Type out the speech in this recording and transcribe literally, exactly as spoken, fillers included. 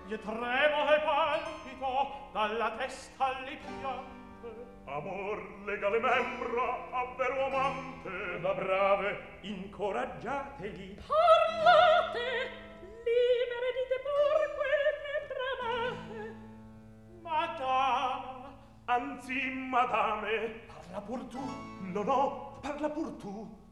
Gli tremo e palpito dalla testa alle piante. Amor lega le membra a vero amante. Da brave, incoraggiateli. Parlate, libere dite pur quel che bramate. Madama, Anzi, madame. parla pur tu. No, no, parla pur tu.